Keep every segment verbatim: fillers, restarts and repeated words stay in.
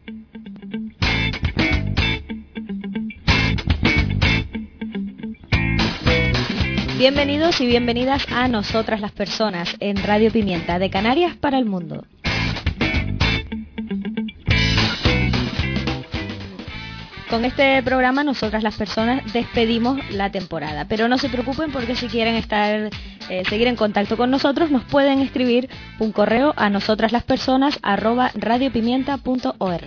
Bienvenidos y bienvenidas a Nosotras las Personas en Radio Pimienta, de Canarias para el mundo. Con este programa, Nosotras las Personas, despedimos la temporada. Pero no se preocupen, porque si quieren estar, eh, seguir en contacto con nosotros, nos pueden escribir un correo a nosotraslaspersonas arroba radiopimienta punto org.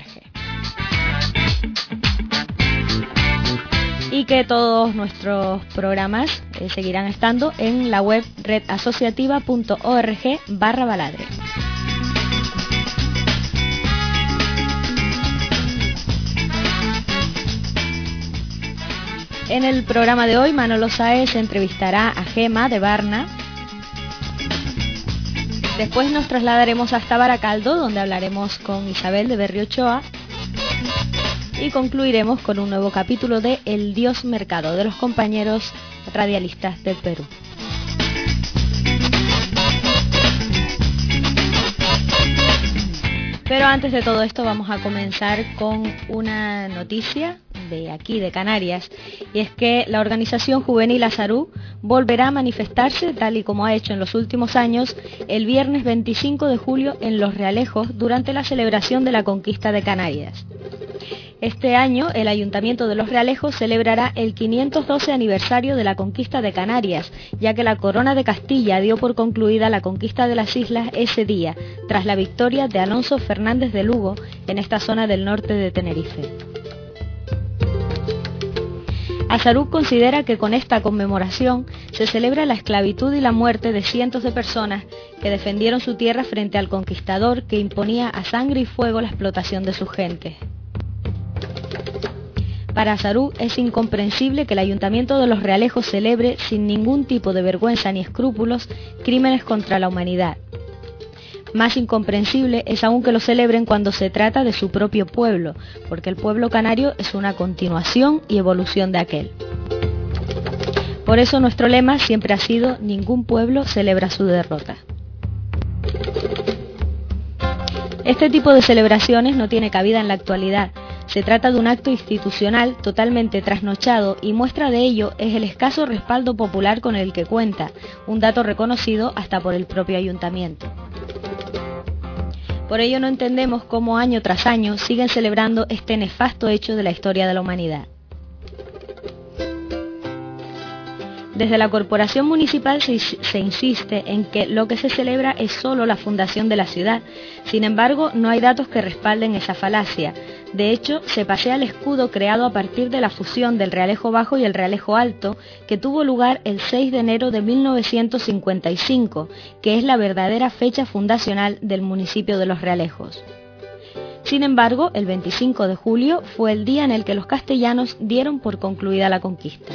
Y que todos nuestros programas eh, seguirán estando en la web redasociativa.org barra baladre. En el programa de hoy, Manolo Sáez entrevistará a Gema de Barna. Después nos trasladaremos hasta Baracaldo, donde hablaremos con Isabel de Berriochoa. Y concluiremos con un nuevo capítulo de El Dios Mercado, de los compañeros radialistas del Perú. Pero antes de todo esto, vamos a comenzar con una noticia de aquí, de Canarias, y es que la organización juvenil Azarú volverá a manifestarse, tal y como ha hecho en los últimos años, el viernes veinticinco de julio en Los Realejos, durante la celebración de la conquista de Canarias. Este año, el Ayuntamiento de Los Realejos celebrará el quinientos doce aniversario de la conquista de Canarias, ya que la Corona de Castilla dio por concluida la conquista de las islas ese día, tras la victoria de Alonso Fernández de Lugo en esta zona del norte de Tenerife. Azarú considera que con esta conmemoración se celebra la esclavitud y la muerte de cientos de personas que defendieron su tierra frente al conquistador que imponía a sangre y fuego la explotación de sus gentes. Para Azarú es incomprensible que el Ayuntamiento de Los Realejos celebre sin ningún tipo de vergüenza ni escrúpulos crímenes contra la humanidad. Más incomprensible es aún que lo celebren cuando se trata de su propio pueblo, porque el pueblo canario es una continuación y evolución de aquel. Por eso nuestro lema siempre ha sido: ningún pueblo celebra su derrota. Este tipo de celebraciones no tiene cabida en la actualidad. Se trata de un acto institucional totalmente trasnochado, y muestra de ello es el escaso respaldo popular con el que cuenta, un dato reconocido hasta por el propio ayuntamiento. Por ello no entendemos cómo año tras año siguen celebrando este nefasto hecho de la historia de la humanidad. Desde la corporación municipal se, se insiste en que lo que se celebra es solo la fundación de la ciudad. Sin embargo, no hay datos que respalden esa falacia. De hecho, se pasea el escudo creado a partir de la fusión del Realejo Bajo y el Realejo Alto, que tuvo lugar el seis de enero de mil novecientos cincuenta y cinco, que es la verdadera fecha fundacional del municipio de Los Realejos. Sin embargo, el veinticinco de julio fue el día en el que los castellanos dieron por concluida la conquista.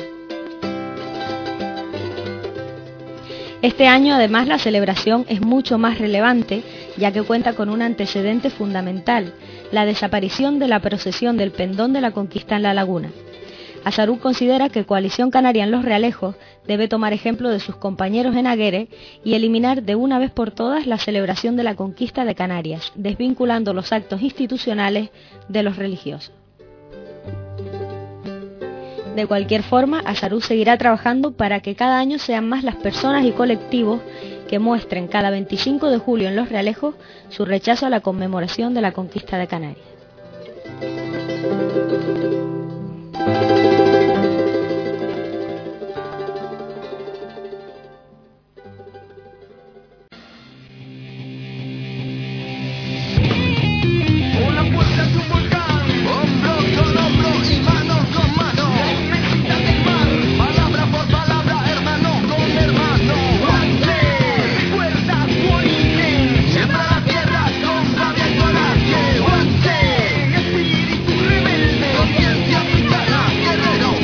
Este año, además, la celebración es mucho más relevante, ya que cuenta con un antecedente fundamental: la desaparición de la procesión del Pendón de la Conquista en la Laguna. Azarú considera que Coalición Canaria en Los Realejos debe tomar ejemplo de sus compañeros en Aguere y eliminar de una vez por todas la celebración de la conquista de Canarias, desvinculando los actos institucionales de los religiosos. De cualquier forma, Azarú seguirá trabajando para que cada año sean más las personas y colectivos que muestren cada veinticinco de julio en Los Realejos su rechazo a la conmemoración de la conquista de Canarias. Guerrero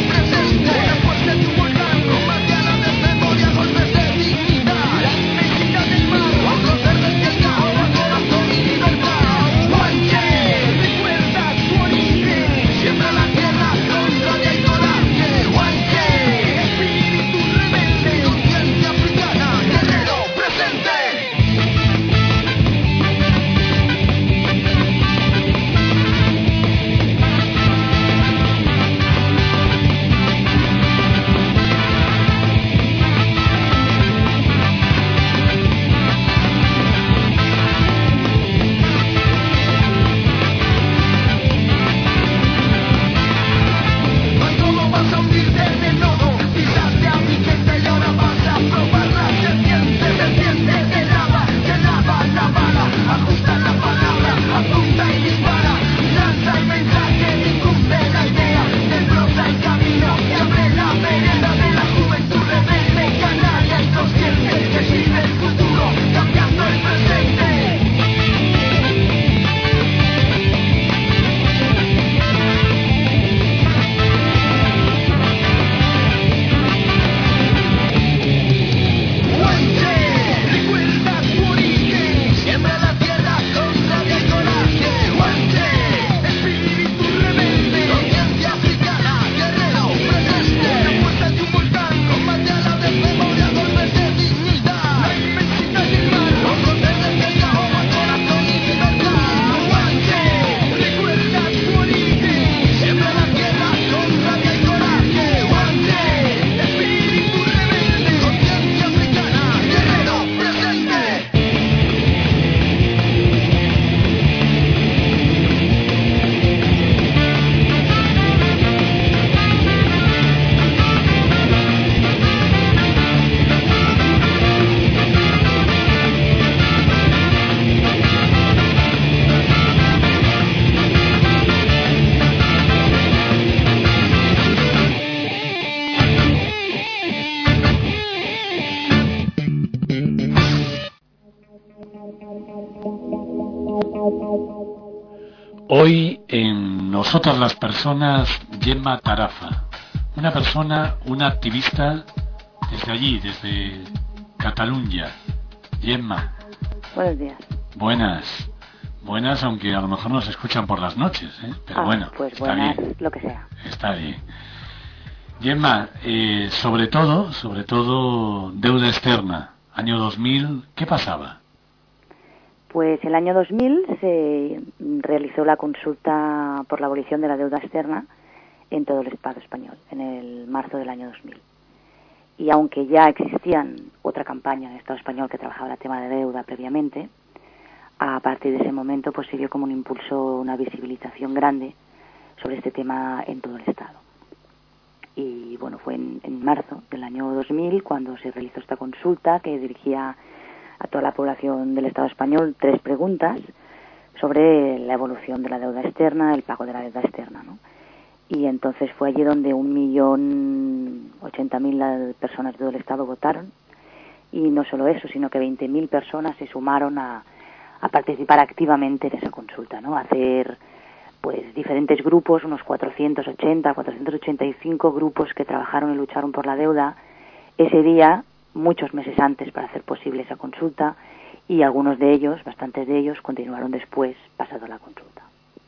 Hoy en Nosotras las Personas, Gemma Tarafa, una persona, una activista desde allí, desde Cataluña. Gemma. Buenos días. Buenas. Buenas, aunque a lo mejor nos escuchan por las noches, ¿eh? Pero ah, bueno, pues está buenas, bien. Lo que sea. Está bien. Gemma, eh, sobre todo, sobre todo deuda externa, año dos mil, ¿qué pasaba? Pues el año dos mil se realizó la consulta por la abolición de la deuda externa en todo el Estado español, en el marzo del año dos mil. Y aunque ya existían otra campaña en el Estado español que trabajaba el tema de deuda previamente, a partir de ese momento pues se dio como un impulso, una visibilización grande sobre este tema en todo el Estado. Y bueno, fue en, en marzo del año dos mil cuando se realizó esta consulta que dirigía a toda la población del Estado español tres preguntas sobre la evolución de la deuda externa, el pago de la deuda externa, ¿no? Y entonces fue allí donde un millón ochenta mil personas de todo el Estado votaron, y no solo eso, sino que veinte mil personas se sumaron a, a participar activamente en esa consulta, ¿no? A hacer pues diferentes grupos, unos cuatrocientos ochenta, cuatrocientos ochenta y cinco grupos que trabajaron y lucharon por la deuda ese día, muchos meses antes, para hacer posible esa consulta, y algunos de ellos, bastantes de ellos, continuaron después, pasado la consulta.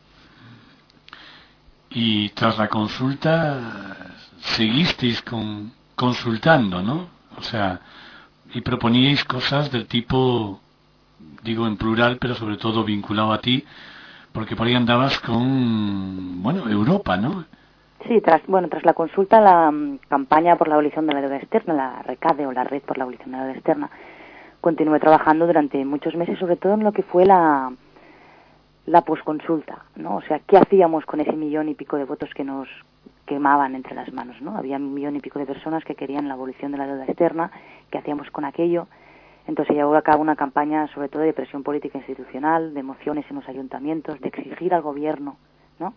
Y tras la consulta seguisteis con, consultando, ¿no? O sea, y proponíais cosas del tipo, digo en plural, pero sobre todo vinculado a ti, porque por ahí andabas con, bueno, Europa, ¿no? Sí, tras bueno tras la consulta, la um, campaña por la abolición de la deuda externa, la RECADE o la Red por la Abolición de la Deuda Externa, continué trabajando durante muchos meses, sobre todo en lo que fue la la posconsulta, ¿no? O sea, ¿qué hacíamos con ese millón y pico de votos que nos quemaban entre las manos, ¿no? Había un millón y pico de personas que querían la abolición de la deuda externa. ¿Qué hacíamos con aquello? Entonces se llevó a cabo una campaña sobre todo de presión política institucional, de mociones en los ayuntamientos, de exigir al gobierno, ¿no?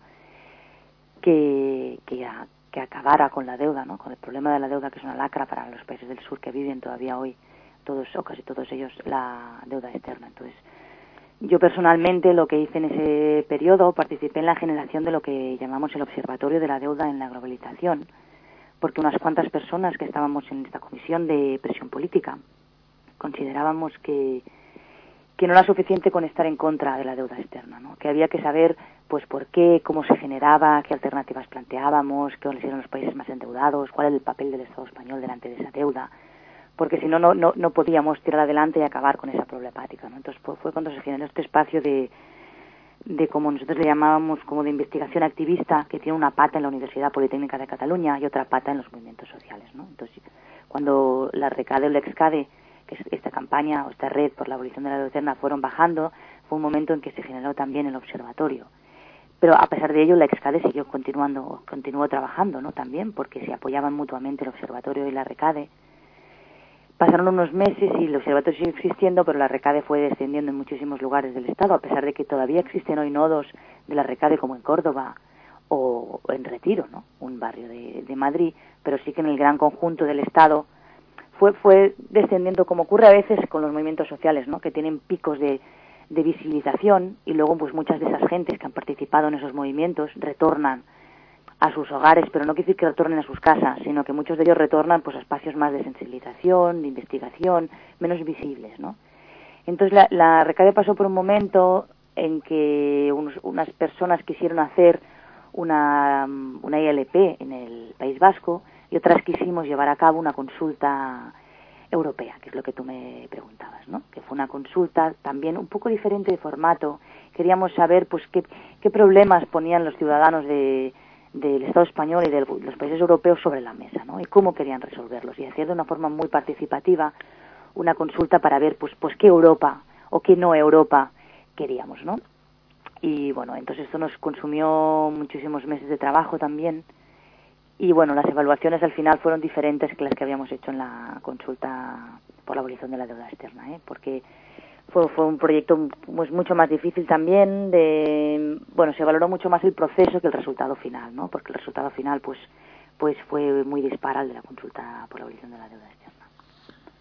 que, que, a, que acabara con la deuda, ¿no? Con el problema de la deuda, que es una lacra para los países del sur que viven todavía hoy, todos o casi todos ellos, la deuda externa. Entonces, yo personalmente lo que hice en ese periodo, participé en la generación de lo que llamamos el Observatorio de la Deuda en la Globalización, porque unas cuantas personas que estábamos en esta comisión de presión política considerábamos que que no era suficiente con estar en contra de la deuda externa, ¿no? Que había que saber pues por qué, cómo se generaba, qué alternativas planteábamos, cuáles eran los países más endeudados, cuál era el papel del Estado español delante de esa deuda, porque si no, no, no, no podíamos tirar adelante y acabar con esa problemática, ¿no? Entonces fue, fue cuando se generó este espacio de, de, como nosotros le llamábamos, como de investigación activista, que tiene una pata en la Universidad Politécnica de Cataluña y otra pata en los movimientos sociales, ¿no? Entonces, cuando la RECADE o la EXCADE, que esta campaña o esta red por la abolición de la deuda externa, fueron bajando, fue un momento en que se generó también el observatorio. Pero a pesar de ello, la EXCADE siguió continuando, continuó trabajando, ¿no? También, porque se apoyaban mutuamente el observatorio y la RECADE. Pasaron unos meses y el observatorio sigue existiendo, pero la RECADE fue descendiendo en muchísimos lugares del Estado, a pesar de que todavía existen hoy nodos de la RECADE, como en Córdoba o en Retiro, ¿no? Un barrio de, de Madrid, pero sí que en el gran conjunto del Estado Fue, fue descendiendo, como ocurre a veces con los movimientos sociales, ¿no? Que tienen picos de, de visibilización, y luego pues muchas de esas gentes que han participado en esos movimientos retornan a sus hogares, pero no quiere decir que retornen a sus casas, sino que muchos de ellos retornan pues a espacios más de sensibilización, de investigación, menos visibles, ¿no? Entonces la, la RECADE pasó por un momento en que unos, unas personas quisieron hacer una, una I L P en el País Vasco, y otras quisimos llevar a cabo una consulta europea, que es lo que tú me preguntabas, ¿no? Que fue una consulta también un poco diferente de formato. Queríamos saber pues qué, qué problemas ponían los ciudadanos de, del Estado español y de los países europeos sobre la mesa, ¿no? Y cómo querían resolverlos, y hacer de una forma muy participativa una consulta para ver pues pues qué Europa o qué no Europa queríamos, ¿no? Y bueno, entonces esto nos consumió muchísimos meses de trabajo también. Y bueno, las evaluaciones al final fueron diferentes que las que habíamos hecho en la consulta por la abolición de la deuda externa, ¿eh? Porque fue, fue un proyecto pues mucho más difícil también, de bueno, se valoró mucho más el proceso que el resultado final, ¿no? Porque el resultado final pues pues fue muy dispar al de la consulta por la abolición de la deuda externa.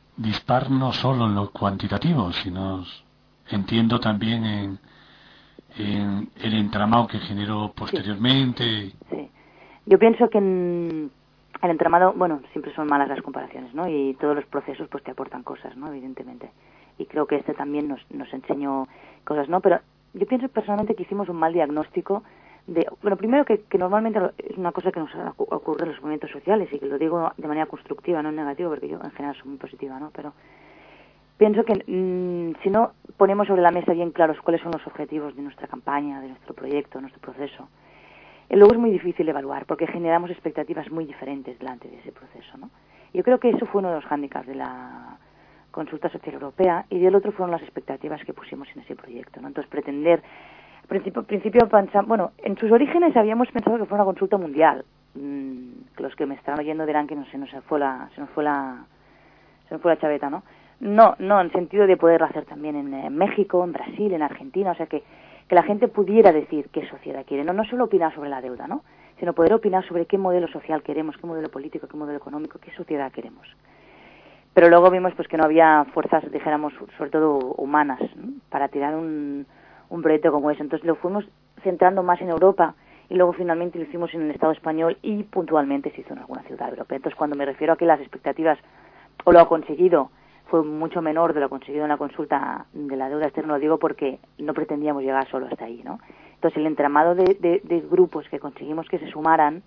Dispar no solo en lo cuantitativo, sino entiendo también en, en el entramado que generó posteriormente. Sí, sí. Yo pienso que en el entramado, bueno, siempre son malas las comparaciones, ¿no? Y todos los procesos pues te aportan cosas, ¿no? Evidentemente. Y creo que este también nos, nos enseñó cosas, ¿no? Pero yo pienso personalmente que hicimos un mal diagnóstico de, bueno, primero que, que normalmente es una cosa que nos ocurre en los movimientos sociales y que lo digo de manera constructiva, no en negativo, porque yo en general soy muy positiva, ¿no? Pero pienso que mmm, si no ponemos sobre la mesa bien claros cuáles son los objetivos de nuestra campaña, de nuestro proyecto, de nuestro proceso, eh, luego es muy difícil evaluar porque generamos expectativas muy diferentes delante de ese proceso, ¿no? Yo creo que eso fue uno de los hándicaps de la consulta social europea y del otro fueron las expectativas que pusimos en ese proyecto, ¿no? Entonces pretender Al principio, principio pensamos, bueno, en sus orígenes habíamos pensado que fuera una consulta mundial. Mm, los que me estaban oyendo dirán que no, se nos fue la, se nos fue la, se nos fue la chaveta, ¿no? No, no, en sentido de poderlo hacer también en, en México, en Brasil, en Argentina, o sea que, que la gente pudiera decir qué sociedad quiere, no, no solo opinar sobre la deuda, ¿no? Sino poder opinar sobre qué modelo social queremos, qué modelo político, qué modelo económico, qué sociedad queremos. Pero luego vimos pues que no había fuerzas, dijéramos, sobre todo humanas, ¿no? Para tirar un un proyecto como ese. Entonces lo fuimos centrando más en Europa y luego finalmente lo hicimos en el Estado español y puntualmente se hizo en alguna ciudad europea. Entonces cuando me refiero a que las expectativas o lo ha conseguido fue mucho menor de lo conseguido en la consulta de la deuda externa, lo digo porque no pretendíamos llegar solo hasta ahí, ¿no? Entonces el entramado de, de, de grupos que conseguimos que se sumaran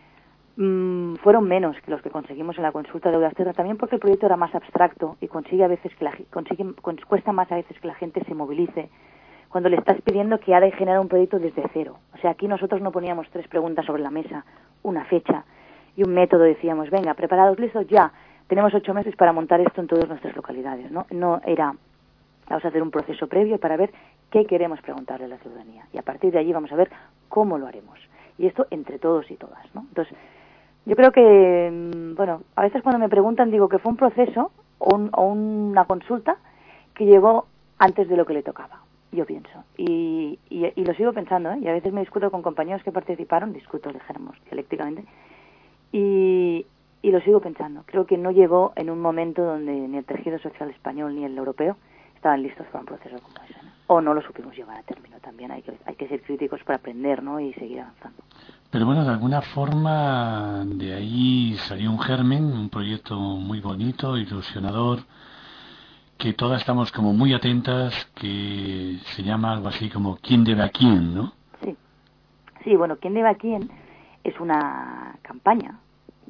mmm, fueron menos que los que conseguimos en la consulta de deuda externa, también porque el proyecto era más abstracto y consigue a veces que la, consigue, cuesta más a veces que la gente se movilice cuando le estás pidiendo que ha de generar un proyecto desde cero. O sea, aquí nosotros no poníamos tres preguntas sobre la mesa, una fecha y un método. Decíamos, venga, preparados, listos, ya. Tenemos ocho meses para montar esto en todas nuestras localidades, ¿no? No era, vamos a hacer un proceso previo para ver qué queremos preguntarle a la ciudadanía. Y a partir de allí vamos a ver cómo lo haremos. Y esto entre todos y todas, ¿no? Entonces, yo creo que, bueno, a veces cuando me preguntan digo que fue un proceso o, un, o una consulta que llegó antes de lo que le tocaba. Yo pienso, y, y, y lo sigo pensando, ¿eh? Y a veces me discuto con compañeros que participaron, discuto, dijéramos, dialécticamente, y, y lo sigo pensando. Creo que no llegó en un momento donde ni el tejido social español ni el europeo estaban listos para un proceso como ese, ¿no? O no lo supimos llevar a término también. Hay que, hay que ser críticos para aprender, ¿no? Y seguir avanzando. Pero bueno, de alguna forma de ahí salió un germen, un proyecto muy bonito, ilusionador, que todas estamos como muy atentas, que se llama algo así como ¿Quién debe a quién?, ¿no? Sí, sí, bueno, ¿Quién debe a quién? Es una campaña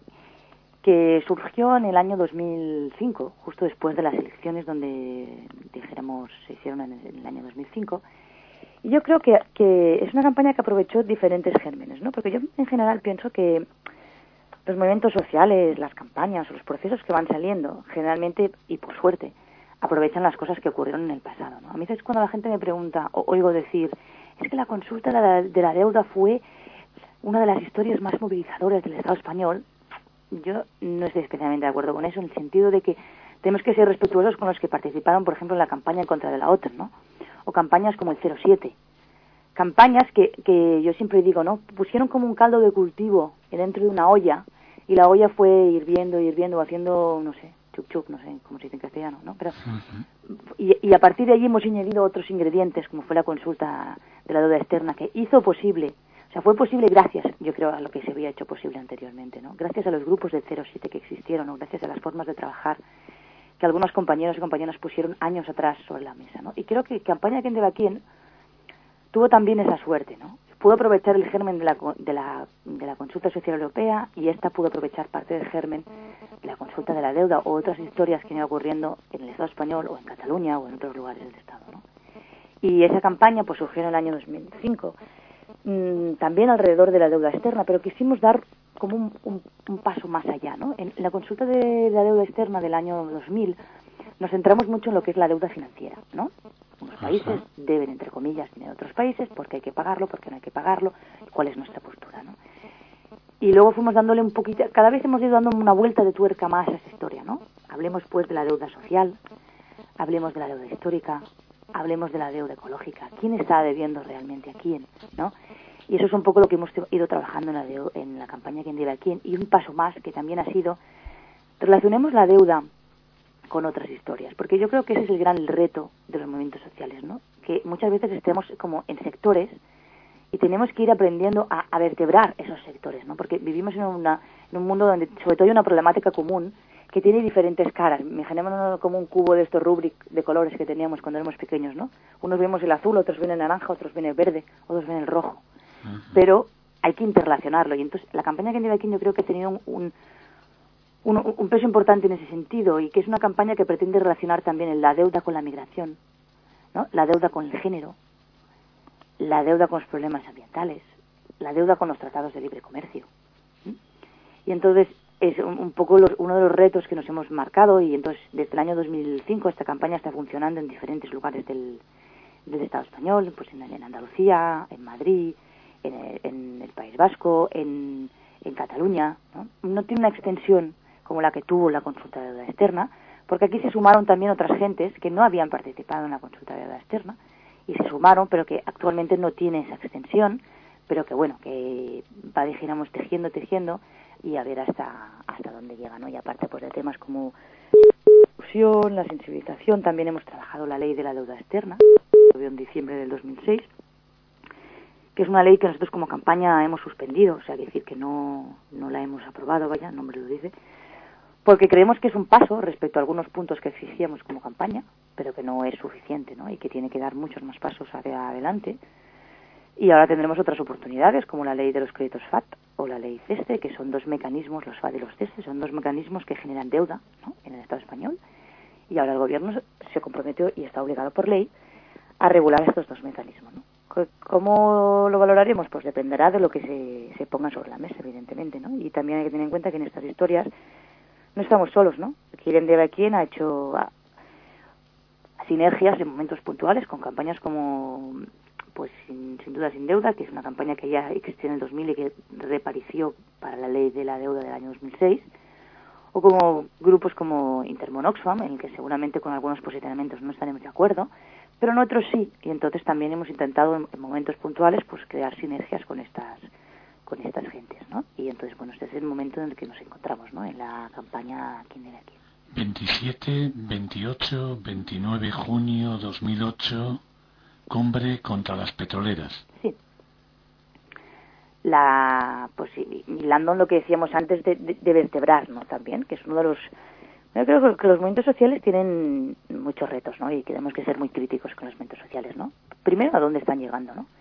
que surgió en el año dos mil cinco, justo después de las elecciones donde, dijéramos, se hicieron en el año dos mil cinco. Y yo creo que, que es una campaña que aprovechó diferentes gérmenes, ¿no? Porque yo en general pienso que los movimientos sociales, las campañas o los procesos que van saliendo, generalmente, y por suerte, aprovechan las cosas que ocurrieron en el pasado, ¿no? A mí es cuando la gente me pregunta, o oigo decir, es que la consulta de la, de la deuda fue una de las historias más movilizadoras del Estado español. Yo no estoy especialmente de acuerdo con eso, en el sentido de que tenemos que ser respetuosos con los que participaron, por ejemplo, en la campaña en contra de la OTAN, ¿no? O campañas como el cero siete. Campañas que, que yo siempre digo, ¿no? Pusieron como un caldo de cultivo dentro de una olla, y la olla fue hirviendo, hirviendo, haciendo, no sé, chup chup, no sé cómo se dice en castellano, ¿no? Pero uh-huh. y, y a partir de allí hemos añadido otros ingredientes, como fue la consulta de la deuda externa, que hizo posible, o sea, fue posible gracias, yo creo, a lo que se había hecho posible anteriormente, ¿no? Gracias a los grupos del cero siete que existieron, ¿no? Gracias a las formas de trabajar que algunos compañeros y compañeras pusieron años atrás sobre la mesa, ¿no? Y creo que Campaña Quién debe a quién tuvo también esa suerte, ¿no? Pudo aprovechar el germen de la, de la, de la consulta social europea, y esta pudo aprovechar parte del germen de la consulta de la deuda o otras historias que iban ocurriendo en el Estado español o en Cataluña o en otros lugares del Estado, ¿no? Y esa campaña pues surgió en el año dos mil cinco, mmm, también alrededor de la deuda externa, pero quisimos dar como un, un, un paso más allá, ¿no? En la consulta de la deuda externa del año dos mil nos centramos mucho en lo que es la deuda financiera, ¿no? Unos países deben, entre comillas, dinero a otros países porque hay que pagarlo, porque no hay que pagarlo, cuál es nuestra postura, ¿no? Y luego fuimos dándole un poquito, cada vez hemos ido dando una vuelta de tuerca más a esa historia, ¿no? Hablemos pues de la deuda social, hablemos de la deuda histórica, hablemos de la deuda ecológica, ¿quién está debiendo realmente a quién?, ¿no? Y eso es un poco lo que hemos ido trabajando en la, deu- en la campaña Quién debe a quién, y un paso más que también ha sido, relacionemos la deuda con otras historias, porque yo creo que ese es el gran reto de los movimientos sociales, ¿no? que muchas veces estemos como en sectores y tenemos que ir aprendiendo a, a vertebrar esos sectores, ¿no? Porque vivimos en, una, en un mundo donde sobre todo hay una problemática común que tiene diferentes caras. Imaginémonos como un cubo de estos Rubik de colores que teníamos cuando éramos pequeños, ¿no? Unos vemos el azul, otros ven el naranja, otros ven el verde, otros ven el rojo. Uh-huh. Pero hay que interrelacionarlo. Y entonces la campaña Quien Vive Aquí yo creo que ha tenido un, un, un, un peso importante en ese sentido, y que es una campaña que pretende relacionar también la deuda con la migración, ¿no? La deuda con el género, la deuda con los problemas ambientales, la deuda con los tratados de libre comercio. ¿Sí? Y entonces es un, un poco los, uno de los retos que nos hemos marcado, y entonces desde el año dos mil cinco esta campaña está funcionando en diferentes lugares del, del Estado español, pues en, en Andalucía, en Madrid, en el, en el País Vasco, en, en Cataluña, ¿no? No tiene una extensión como la que tuvo la consulta de deuda externa, porque aquí se sumaron también otras gentes que no habían participado en la consulta de deuda externa, y se sumaron, pero que actualmente no tiene esa extensión, pero que bueno, que va, dijéramos, tejiendo, tejiendo, y a ver hasta hasta dónde llega, ¿no? Y aparte pues de temas como la discusión, la sensibilización, también hemos trabajado la ley de la deuda externa, en diciembre del dos mil seis, que es una ley que nosotros como campaña hemos suspendido, o sea, que decir que no, no la hemos aprobado, vaya, el nombre lo dice, porque creemos que es un paso respecto a algunos puntos que exigíamos como campaña, pero que no es suficiente, ¿no? Y que tiene que dar muchos más pasos hacia adelante. Y ahora tendremos otras oportunidades, como la ley de los créditos F A T o la ley CESTE, que son dos mecanismos, los F A T y los CESTE, son dos mecanismos que generan deuda, ¿no? En el Estado español. Y ahora el Gobierno se comprometió y está obligado por ley a regular estos dos mecanismos, ¿no? ¿Cómo lo valoraremos? Pues dependerá de lo que se, se ponga sobre la mesa, evidentemente, ¿no? Y también hay que tener en cuenta que en estas historias no estamos solos, ¿no? Quien Vive Aquí ha hecho a, a sinergias en momentos puntuales con campañas como, pues sin, sin duda Sin Deuda, que es una campaña que ya existió en el dos mil y que reapareció para la ley de la deuda del año dos mil seis, o como grupos como Intermón Oxfam, en el que seguramente con algunos posicionamientos no estaremos de acuerdo, pero en otros sí, y entonces también hemos intentado en, en momentos puntuales pues crear sinergias con estas con estas gentes, ¿no? Y entonces, bueno, este es el momento en el que nos encontramos, ¿no? En la campaña Quien Vive Aquí. veintisiete, veintiocho, veintinueve de junio de dos mil ocho, cumbre contra las petroleras. Sí. La, pues hilando en lo que decíamos antes de, de, de vertebrar, ¿no? También, que es uno de los... Yo creo que los movimientos sociales tienen muchos retos, ¿no? Y tenemos que ser muy críticos con los movimientos sociales, ¿no? Primero, a dónde están llegando, ¿no?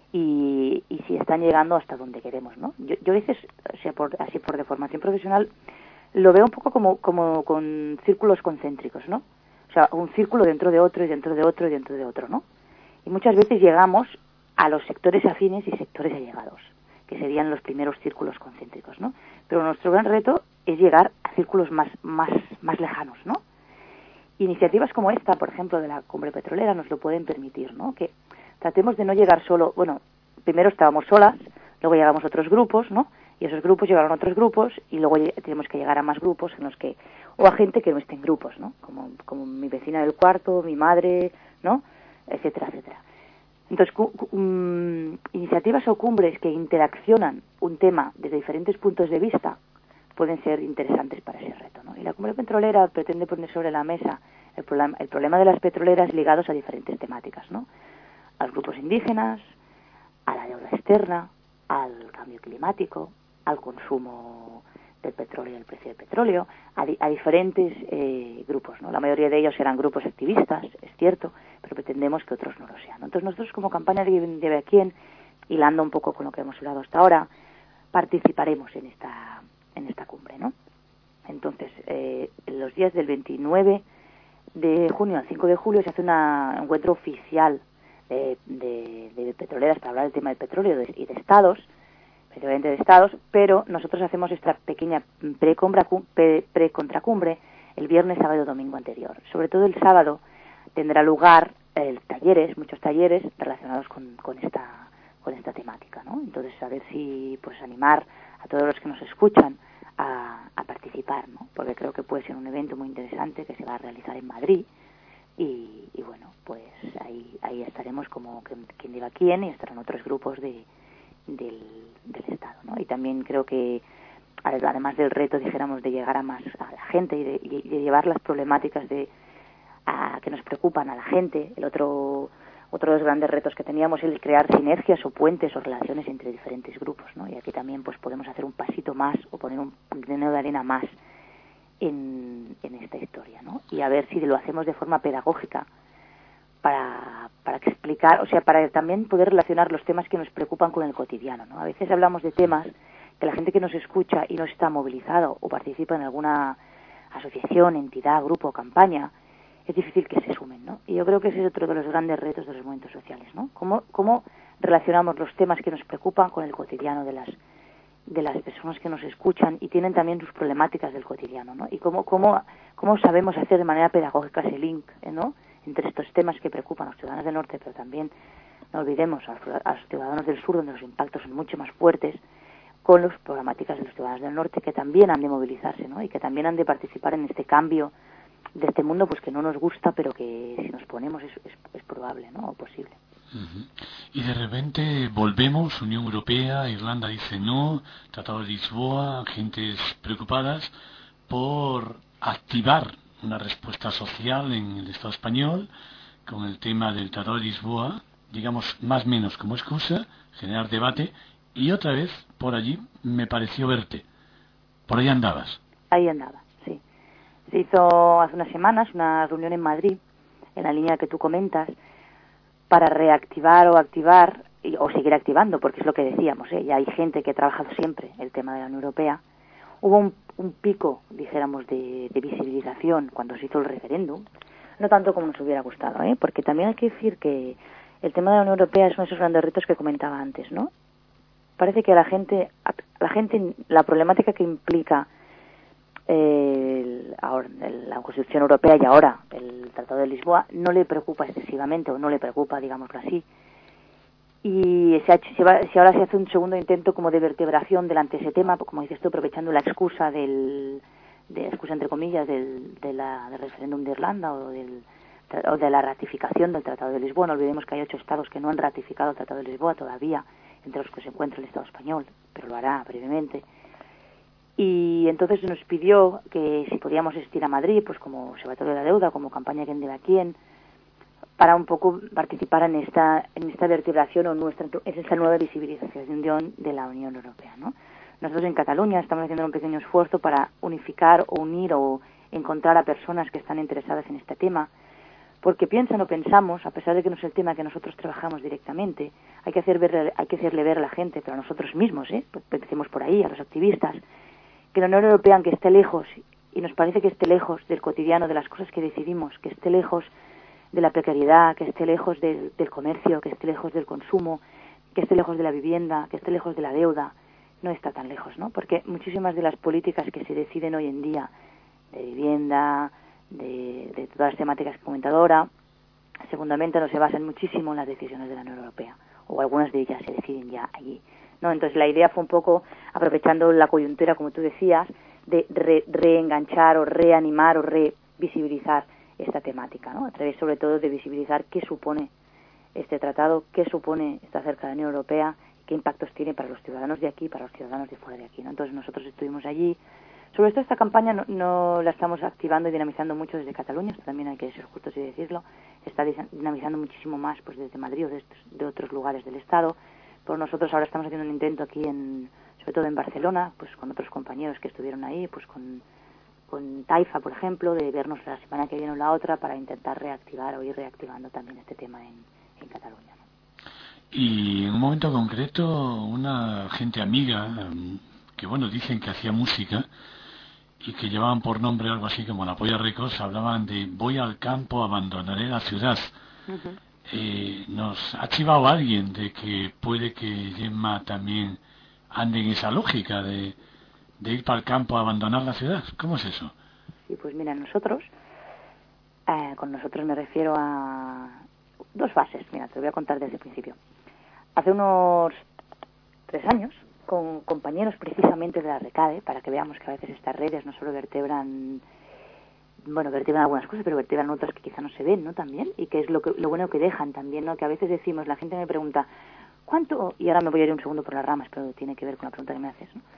Y, y si están llegando hasta donde queremos, ¿no? Yo, yo a veces, o sea, por, así por deformación profesional, lo veo un poco como, como con círculos concéntricos, ¿no? O sea, un círculo dentro de otro y dentro de otro y dentro de otro, ¿no? Y muchas veces llegamos a los sectores afines y sectores allegados, que serían los primeros círculos concéntricos, ¿no? Pero nuestro gran reto es llegar a círculos más, más, más lejanos, ¿no? Iniciativas como esta, por ejemplo, de la cumbre petrolera, nos lo pueden permitir, ¿no? Que tratemos de no llegar solo, bueno, primero estábamos solas, luego llegamos a otros grupos, ¿no? Y esos grupos llegaron a otros grupos y luego tenemos que llegar a más grupos en los que, o a gente que no esté en grupos, ¿no? Como, como mi vecina del cuarto, mi madre, ¿no? Etcétera, etcétera. Entonces, cu- cu- um, iniciativas o cumbres que interaccionan un tema desde diferentes puntos de vista pueden ser interesantes para ese reto, ¿no? Y la cumbre petrolera pretende poner sobre la mesa el problema, el problema de las petroleras ligados a diferentes temáticas, ¿no? A los grupos indígenas, a la deuda externa, al cambio climático, al consumo del petróleo y el precio del petróleo, a, di- a diferentes eh, grupos, ¿no? La mayoría de ellos eran grupos activistas, es cierto, pero pretendemos que otros no lo sean, ¿no? Entonces nosotros como campaña de Quien Vive Aquí, hilando un poco con lo que hemos hablado hasta ahora, participaremos en esta en esta cumbre, ¿no? Entonces, eh, en los días del veintinueve de junio al cinco de julio se hace una, un encuentro oficial de, de, de petroleras para hablar del tema del petróleo de, y de estados, principalmente de estados, pero nosotros hacemos esta pequeña pre-contracumbre el viernes, sábado y domingo anterior. Sobre todo el sábado tendrá lugar eh, talleres, muchos talleres relacionados con, con esta con esta temática, ¿no? Entonces, a ver si, pues, animar a todos los que nos escuchan a, a participar, ¿no? Porque creo que puede ser un evento muy interesante que se va a realizar en Madrid y, y bueno, pues ahí ahí estaremos como Quien Vive Aquí y estarán otros grupos de del, del Estado, ¿no? Y también creo que además del reto, dijéramos, de llegar a más a la gente y de, y de llevar las problemáticas de a, que nos preocupan a la gente, el otro otro de los grandes retos que teníamos es el crear sinergias o puentes o relaciones entre diferentes grupos, ¿no? Y aquí también pues podemos hacer un pasito más o poner un grano de arena más en, en esta historia, ¿no? Y a ver si lo hacemos de forma pedagógica para, para explicar, o sea, para también poder relacionar los temas que nos preocupan con el cotidiano, ¿no? A veces hablamos de temas que la gente que nos escucha y no está movilizado o participa en alguna asociación, entidad, grupo o campaña, es difícil que se sumen, ¿no? Y yo creo que ese es otro de los grandes retos de los movimientos sociales, ¿no? Cómo, cómo relacionamos los temas que nos preocupan con el cotidiano de las de las personas que nos escuchan y tienen también sus problemáticas del cotidiano, ¿no? Y cómo cómo cómo sabemos hacer de manera pedagógica ese link, ¿no? Entre estos temas que preocupan a los ciudadanos del norte, pero también no olvidemos a los, a los ciudadanos del sur, donde los impactos son mucho más fuertes, con las problemáticas de los ciudadanos del norte, que también han de movilizarse, ¿no? Y que también han de participar en este cambio de este mundo, pues que no nos gusta, pero que si nos ponemos es, es, es probable, ¿no? O posible. Uh-huh. Y de repente volvemos, Unión Europea, Irlanda dice no, Tratado de Lisboa, gentes preocupadas por activar una respuesta social en el Estado español con el tema del Tratado de Lisboa, digamos más o menos como excusa, generar debate, y otra vez por allí me pareció verte. Por ahí andabas. Ahí andaba, sí. Se hizo hace unas semanas una reunión en Madrid, en la línea que tú comentas, para reactivar o activar, y, o seguir activando, porque es lo que decíamos, ¿eh? Ya hay gente que ha trabajado siempre el tema de la Unión Europea. Hubo un, un pico, dijéramos, de, de visibilización cuando se hizo el referéndum, no tanto como nos hubiera gustado, ¿eh? Porque también hay que decir que el tema de la Unión Europea es uno de esos grandes retos que comentaba antes, ¿no? Parece que a la gente, a la gente, la problemática que implica eh, ahora, la Constitución Europea y ahora el Tratado de Lisboa no le preocupa excesivamente, o no le preocupa, digámoslo así. Y se ha hecho, se va, si ahora se hace un segundo intento como de vertebración delante de ese tema, como dices tú, aprovechando la excusa del, de excusa entre comillas, del, de la, del referéndum de Irlanda o, del, o de la ratificación del Tratado de Lisboa. No olvidemos que hay ocho estados que no han ratificado el Tratado de Lisboa todavía, entre los que se encuentra el Estado español, pero lo hará brevemente. Y entonces nos pidió que si podíamos asistir a Madrid, pues como Observatorio de la Deuda, como campaña Quién debe a quién, para un poco participar en esta en esta vertebración o nuestra en esta nueva visibilización de la Unión Europea, ¿no? Nosotros en Cataluña estamos haciendo un pequeño esfuerzo para unificar o unir o encontrar a personas que están interesadas en este tema, porque piensan o pensamos, a pesar de que no es el tema que nosotros trabajamos directamente, hay que hacer ver, hay que hacerle ver a la gente, pero a nosotros mismos, ¿eh? Empecemos por ahí, a los activistas, que la Unión Europea, aunque esté lejos, y nos parece que esté lejos del cotidiano, de las cosas que decidimos, que esté lejos de la precariedad, que esté lejos del, del comercio, que esté lejos del consumo, que esté lejos de la vivienda, que esté lejos de la deuda, no está tan lejos, ¿no? Porque muchísimas de las políticas que se deciden hoy en día, de vivienda, de, de todas las temáticas que he comentado ahora, se fundamentan o se basan muchísimo en las decisiones de la Unión Europea, o algunas de ellas se deciden ya allí, ¿no? Entonces la idea fue un poco, aprovechando la coyuntura, como tú decías, de re, reenganchar o reanimar o revisibilizar esta temática, ¿no? A través sobre todo de visibilizar qué supone este tratado, qué supone estar cerca de la Unión Europea, qué impactos tiene para los ciudadanos de aquí y para los ciudadanos de fuera de aquí, ¿no? Entonces nosotros estuvimos allí. Sobre esto, esta campaña no, no la estamos activando y dinamizando mucho desde Cataluña, esto también hay que ser justos y decirlo, está dinamizando muchísimo más pues desde Madrid o de, estos, de otros lugares del Estado. Por nosotros ahora estamos haciendo un intento aquí, en, sobre todo en Barcelona, pues con otros compañeros que estuvieron ahí, pues con, con Taifa, por ejemplo, de vernos la semana que viene o la otra para intentar reactivar o ir reactivando también este tema en, en Cataluña, ¿no? Y en un momento concreto, una gente amiga, que bueno, dicen que hacía música, y que llevaban por nombre algo así como la Polla Records, hablaban de voy al campo, abandonaré la ciudad. Uh-huh. Eh, nos ha chivado alguien de que puede que Gemma también ande en esa lógica de, de ir para el campo a abandonar la ciudad. ¿Cómo es eso? Sí, pues mira, nosotros, eh, con nosotros me refiero a dos fases. Mira, te lo voy a contar desde el principio. Hace unos tres años, con compañeros precisamente de la RECADE, para que veamos que a veces estas redes no solo vertebran, bueno, vertebran algunas cosas, pero vertebran otras que quizá no se ven, ¿no? También, y que es lo, que, lo bueno que dejan también, ¿no? Que a veces decimos, la gente me pregunta, ¿cuánto? Y ahora me voy a ir un segundo por las ramas, pero tiene que ver con la pregunta que me haces, ¿no?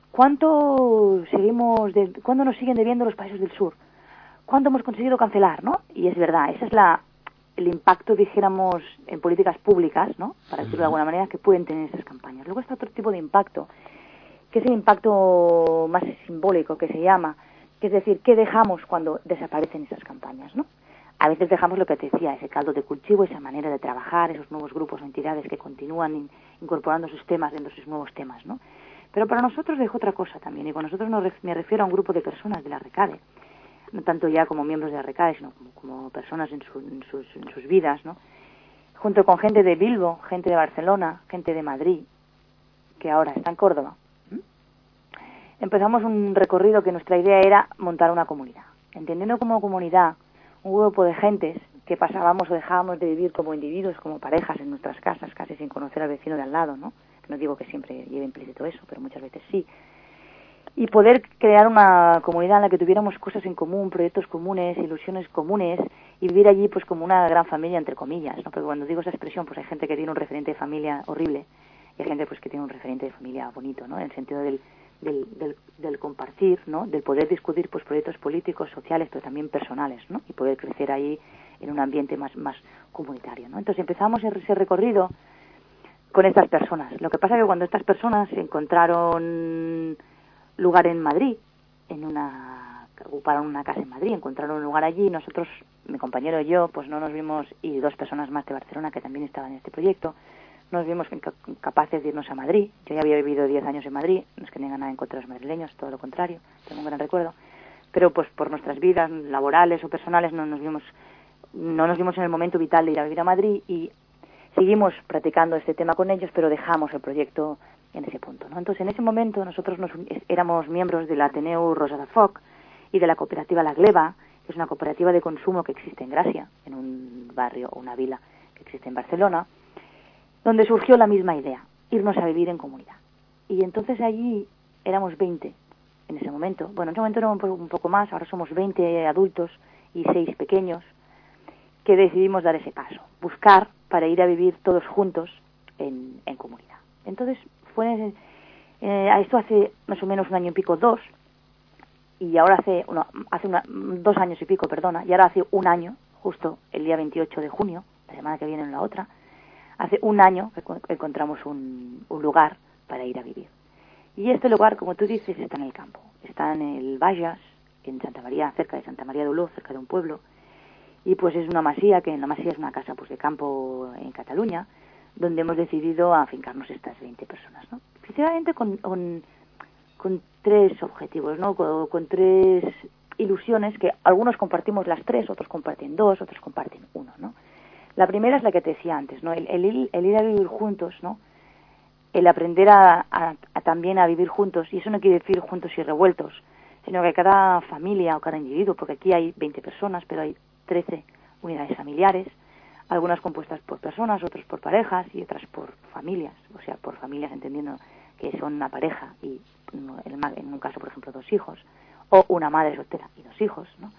¿Cuánto seguimos, de, cuándo nos siguen debiendo los países del sur? ¿Cuánto hemos conseguido cancelar, no? Y es verdad, esa es la, el impacto, dijéramos, en políticas públicas, ¿no? Para decirlo de alguna manera, que pueden tener estas campañas. Luego está otro tipo de impacto, que es el impacto más simbólico, que se llama, que es decir, ¿qué dejamos cuando desaparecen esas campañas, ¿no? A veces dejamos lo que te decía, ese caldo de cultivo, esa manera de trabajar, esos nuevos grupos o entidades que continúan in, incorporando sus temas dentro de sus nuevos temas, ¿no? Pero para nosotros dejó otra cosa también, y con nosotros no, me refiero a un grupo de personas de la RECADE, no tanto ya como miembros de la RECADE, sino como, como personas en, su, en, sus, en sus vidas, ¿no? Junto con gente de Bilbo, gente de Barcelona, gente de Madrid, que ahora está en Córdoba. ¿Mm? Empezamos un recorrido que nuestra idea era montar una comunidad, entendiendo como comunidad un grupo de gentes que pasábamos o dejábamos de vivir como individuos, como parejas en nuestras casas, casi sin conocer al vecino de al lado, ¿no? No digo que siempre lleve implícito eso, pero muchas veces sí. Y poder crear una comunidad en la que tuviéramos cosas en común, proyectos comunes, ilusiones comunes, y vivir allí pues como una gran familia, entre comillas, ¿no? Porque cuando digo esa expresión, pues hay gente que tiene un referente de familia horrible, y hay gente pues que tiene un referente de familia bonito, ¿no? En el sentido del Del, del, del compartir, ¿no? Del poder discutir pues proyectos políticos, sociales, pero también personales, ¿no? Y poder crecer ahí en un ambiente más, más comunitario, ¿no? Entonces empezamos ese recorrido con estas personas. Lo que pasa es que cuando estas personas encontraron lugar en Madrid, en una ocuparon una casa en Madrid, encontraron un lugar allí, nosotros, mi compañero y yo, pues no nos vimos, y dos personas más de Barcelona que también estaban en este proyecto, nos vimos capaces de irnos a Madrid. Yo ya había vivido diez años en Madrid, no es que tenga nada en contra de los madrileños, todo lo contrario, tengo un gran recuerdo, pero pues por nuestras vidas laborales o personales no nos vimos no nos vimos en el momento vital de ir a vivir a Madrid, y seguimos practicando este tema con ellos, pero dejamos el proyecto en ese punto, ¿no? Entonces, en ese momento nosotros nos, éramos miembros del Ateneu Rosa de Foc y de la cooperativa La Gleba, que es una cooperativa de consumo que existe en Gracia, en un barrio o una vila que existe en Barcelona, donde surgió la misma idea, irnos a vivir en comunidad. Y entonces allí éramos veinte en ese momento. Bueno, en ese momento éramos un poco más, ahora somos veinte adultos y seis pequeños, que decidimos dar ese paso, buscar para ir a vivir todos juntos en, en comunidad. Entonces, fue eh, a esto hace más o menos un año y pico, dos, y ahora hace, no, hace una, dos años y pico, perdona, y ahora hace un año, justo el día veintiocho de junio, la semana que viene en la otra, hace un año que encontramos un, un lugar para ir a vivir. Y este lugar, como tú dices, está en el campo. Está en el Bages, en Santa María, cerca de Santa María de Oló, cerca de un pueblo. Y pues es una masía, que en la masía es una casa pues de campo en Cataluña, donde hemos decidido afincarnos estas veinte personas, ¿no? Principalmente con, con, con tres objetivos, ¿no? Con, con tres ilusiones, que algunos compartimos las tres, otros comparten dos, otros comparten uno, ¿no? La primera es la que te decía antes, ¿no? El, el, el ir a vivir juntos, ¿no? El aprender a, a, a también a vivir juntos, y eso no quiere decir juntos y revueltos, sino que cada familia o cada individuo, porque aquí hay veinte personas, pero hay trece unidades familiares, algunas compuestas por personas, otras por parejas y otras por familias, o sea, por familias entendiendo que son una pareja y en un caso, por ejemplo, dos hijos, o una madre soltera y dos hijos, ¿no?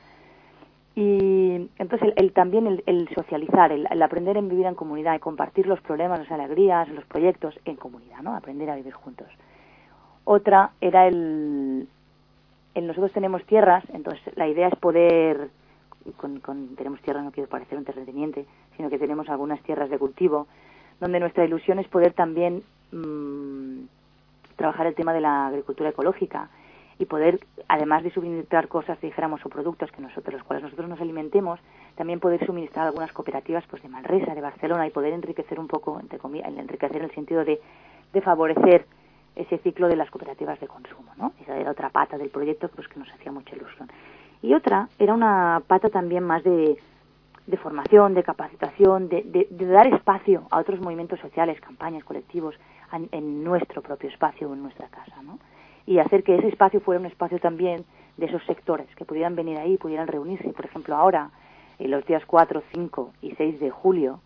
Y entonces el, el también el, el socializar, el, el aprender a vivir en comunidad y compartir los problemas, las alegrías, los proyectos en comunidad, ¿no? Aprender a vivir juntos. Otra era el, el nosotros tenemos tierras, entonces la idea es poder, con, con tenemos tierras, no quiero parecer un terrateniente, sino que tenemos algunas tierras de cultivo, donde nuestra ilusión es poder también mmm, trabajar el tema de la agricultura ecológica, y poder, además de suministrar cosas, dijéramos, o productos que nosotros, los cuales nosotros nos alimentemos, también poder suministrar algunas cooperativas pues de Manresa, de Barcelona, y poder enriquecer un poco, entre comillas, enriquecer en el sentido de, de favorecer ese ciclo de las cooperativas de consumo, ¿no? Esa era otra pata del proyecto pues que nos hacía mucha ilusión. Y otra era una pata también más de, de formación, de capacitación, de, de, de dar espacio a otros movimientos sociales, campañas, colectivos, en, en nuestro propio espacio, en nuestra casa, ¿no? Y hacer que ese espacio fuera un espacio también de esos sectores, que pudieran venir ahí, pudieran reunirse. Por ejemplo, ahora, en los días cuatro, cinco y seis de julio,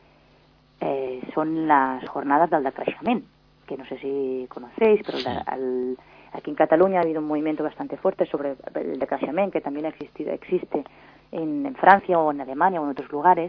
eh, son las jornadas del decreixement, que no sé si conocéis, pero la, al, aquí en Cataluña ha habido un movimiento bastante fuerte sobre el decreixement, que también ha existido, existe en, en Francia o en Alemania o en otros lugares,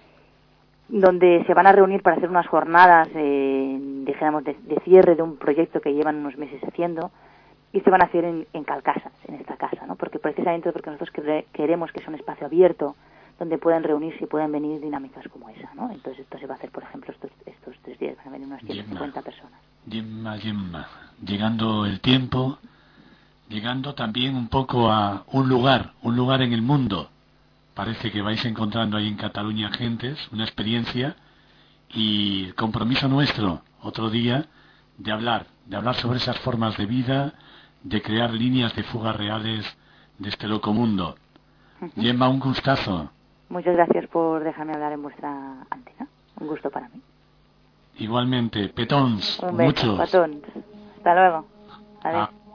donde se van a reunir para hacer unas jornadas, eh, dijéramos, de, de cierre de un proyecto que llevan unos meses haciendo, y se van a hacer en, en Calcasas, en esta casa, ¿no? Porque precisamente porque nosotros queremos que sea un espacio abierto, donde pueden reunirse y pueden venir dinámicas como esa, ¿no? Entonces esto se va a hacer, por ejemplo, estos, estos tres días, van a venir unas ciento cincuenta personas. Gemma, Gemma, llegando el tiempo, llegando también un poco a un lugar, un lugar en el mundo. Parece que vais encontrando ahí en Cataluña gentes, una experiencia, y el compromiso nuestro, otro día, de hablar, de hablar sobre esas formas de vida, de crear líneas de fuga reales de este loco mundo. Uh-huh. Gemma, un gustazo. Muchas gracias por dejarme hablar en vuestra antena. Un gusto para mí. Igualmente, petons, un beso, muchos. Petons. Hasta luego. Adiós. Ah.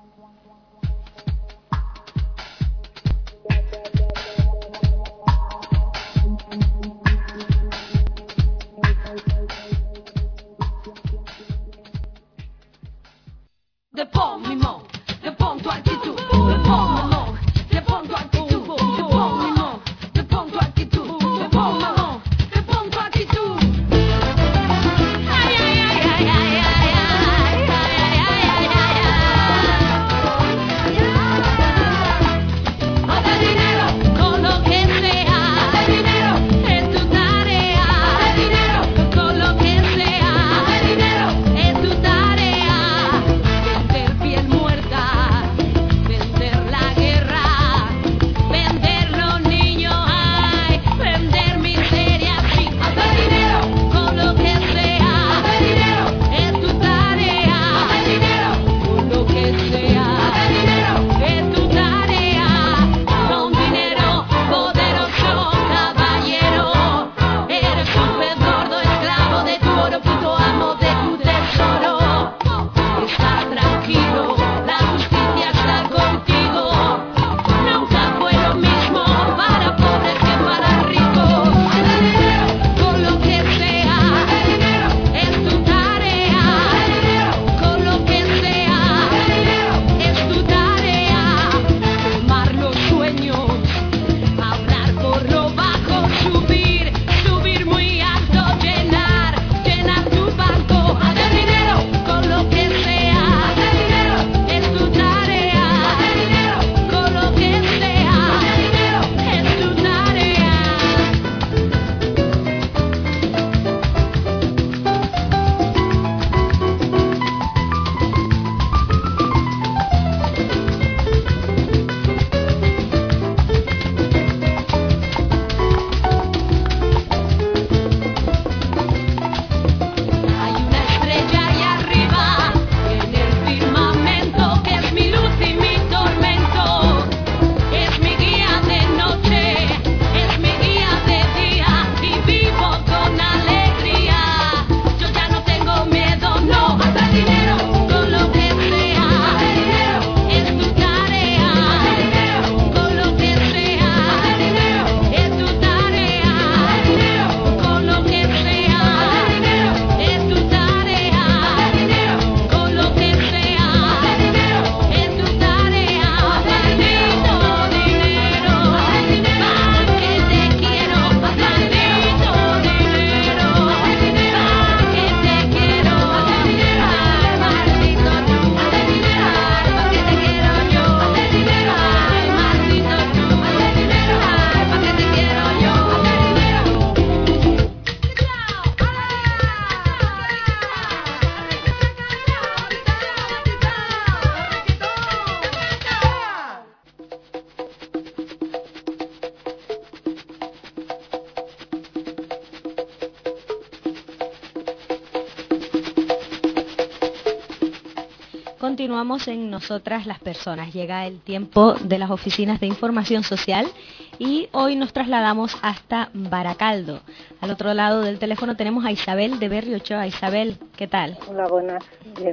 Continuamos en Nosotras las Personas. Llega el tiempo de las oficinas de información social y hoy nos trasladamos hasta Baracaldo. Al otro lado del teléfono tenemos a Isabel de Berrio Ochoa. Isabel, ¿qué tal? Hola, buenas. Bien.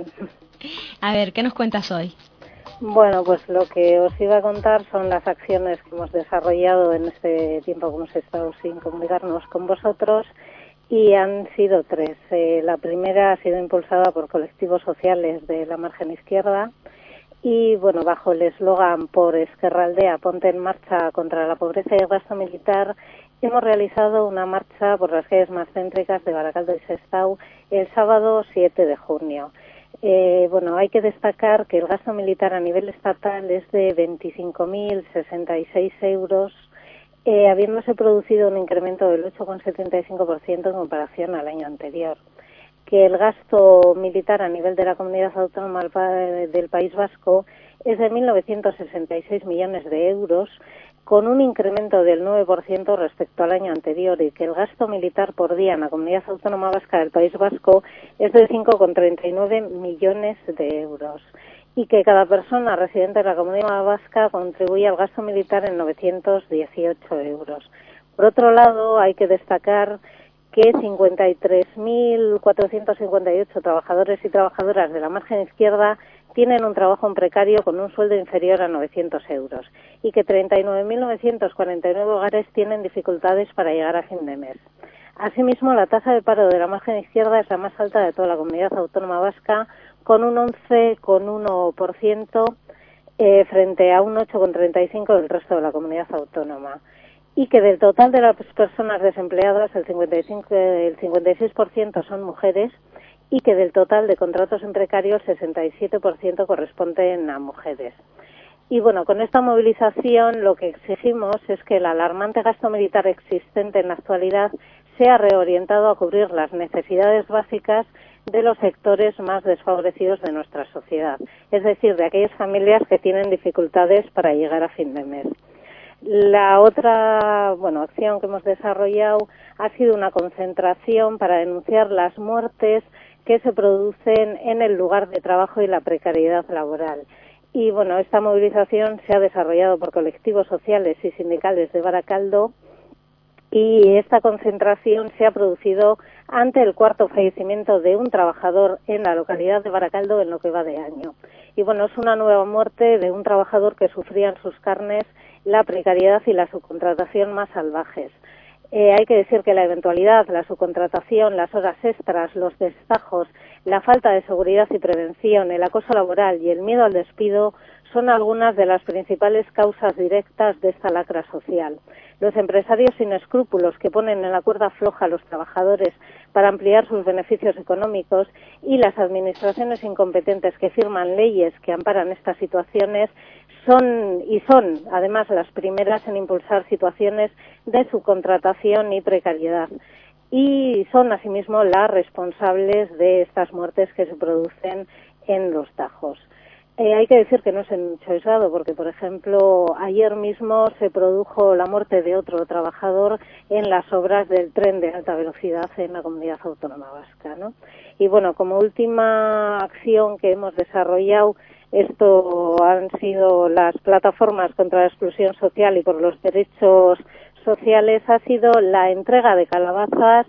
A ver, ¿qué nos cuentas hoy? Bueno, pues lo que os iba a contar son las acciones que hemos desarrollado en este tiempo que hemos estado sin comunicarnos con vosotros. Y han sido tres. Eh, la primera ha sido impulsada por colectivos sociales de la margen izquierda y, bueno, bajo el eslogan por Ezkerraldea, ponte en marcha contra la pobreza y el gasto militar, hemos realizado una marcha por las calles más céntricas de Baracaldo y Sestao el sábado siete de junio. Eh, bueno, hay que destacar que el gasto militar a nivel estatal es de veinticinco mil sesenta y seis euros eh, habiéndose producido un incremento del ocho coma setenta y cinco por ciento en comparación al año anterior. Que el gasto militar a nivel de la comunidad autónoma del País Vasco es de mil novecientos sesenta y seis millones de euros, con un incremento del nueve por ciento respecto al año anterior, y que el gasto militar por día en la comunidad autónoma vasca del País Vasco es de cinco coma treinta y nueve millones de euros, y que cada persona residente de la comunidad vasca contribuye al gasto militar en novecientos dieciocho euros. Por otro lado, hay que destacar que cincuenta y tres mil cuatrocientos cincuenta y ocho trabajadores y trabajadoras de la margen izquierda tienen un trabajo en precario con un sueldo inferior a novecientos euros, y que treinta y nueve mil novecientos cuarenta y nueve hogares tienen dificultades para llegar a fin de mes. Asimismo, la tasa de paro de la margen izquierda es la más alta de toda la comunidad autónoma vasca, con un once coma uno por ciento eh, frente a un ocho coma treinta y cinco por ciento del resto de la comunidad autónoma. Y que del total de las personas desempleadas el cincuenta y cinco, el cincuenta y seis por ciento son mujeres, y que del total de contratos en precario el sesenta y siete por ciento corresponden a mujeres. Y bueno, con esta movilización lo que exigimos es que el alarmante gasto militar existente en la actualidad sea reorientado a cubrir las necesidades básicas de los sectores más desfavorecidos de nuestra sociedad, es decir, de aquellas familias que tienen dificultades para llegar a fin de mes. La otra, bueno, acción que hemos desarrollado ha sido una concentración para denunciar las muertes que se producen en el lugar de trabajo y la precariedad laboral. Y bueno, esta movilización se ha desarrollado por colectivos sociales y sindicales de Baracaldo, y esta concentración se ha producido ante el cuarto fallecimiento de un trabajador en la localidad de Baracaldo en lo que va de año. Y bueno, es una nueva muerte de un trabajador que sufría en sus carnes la precariedad y la subcontratación más salvajes. Eh, hay que decir que la eventualidad, la subcontratación, las horas extras, los destajos, la falta de seguridad y prevención, el acoso laboral y el miedo al despido son algunas de las principales causas directas de esta lacra social. Los empresarios sin escrúpulos que ponen en la cuerda floja a los trabajadores para ampliar sus beneficios económicos, y las administraciones incompetentes que firman leyes que amparan estas situaciones son y son además las primeras en impulsar situaciones de subcontratación y precariedad, y son asimismo las responsables de estas muertes que se producen en los tajos. Eh, hay que decir que no es en mucho aislado, porque, por ejemplo, ayer mismo se produjo la muerte de otro trabajador en las obras del tren de alta velocidad en la comunidad autónoma vasca, ¿no? Y bueno, como última acción que hemos desarrollado, esto han sido las plataformas contra la exclusión social y por los derechos sociales, ha sido la entrega de calabazas